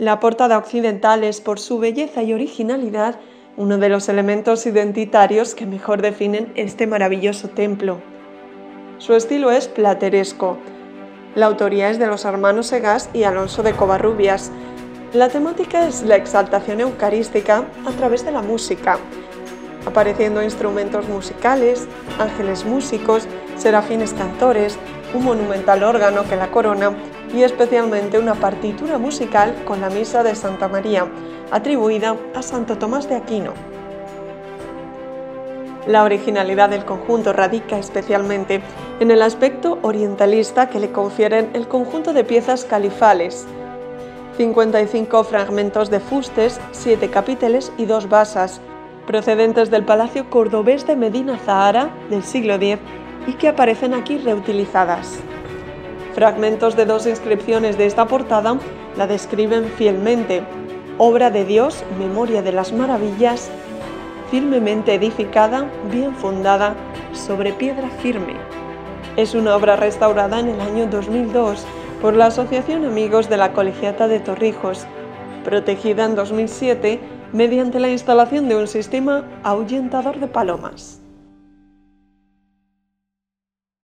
La portada occidental es, por su belleza y originalidad, uno de los elementos identitarios que mejor definen este maravilloso templo. Su estilo es plateresco. La autoría es de los hermanos Egas y Alonso de Covarrubias. La temática es la exaltación eucarística a través de la música, apareciendo instrumentos musicales, ángeles músicos, serafines cantores, un monumental órgano que la corona y especialmente una partitura musical con la Misa de Santa María, atribuida a Santo Tomás de Aquino. La originalidad del conjunto radica especialmente en el aspecto orientalista que le confieren el conjunto de piezas califales: 55 fragmentos de fustes, 7 capiteles y 2 basas, procedentes del Palacio Cordobés de Medina Zahara del siglo X y que aparecen aquí reutilizadas. Fragmentos de 2 inscripciones de esta portada la describen fielmente: obra de Dios, memoria de las maravillas, firmemente edificada, bien fundada, sobre piedra firme. Es una obra restaurada en el año 2002 por la Asociación Amigos de la Colegiata de Torrijos, protegida en 2007 mediante la instalación de un sistema ahuyentador de palomas.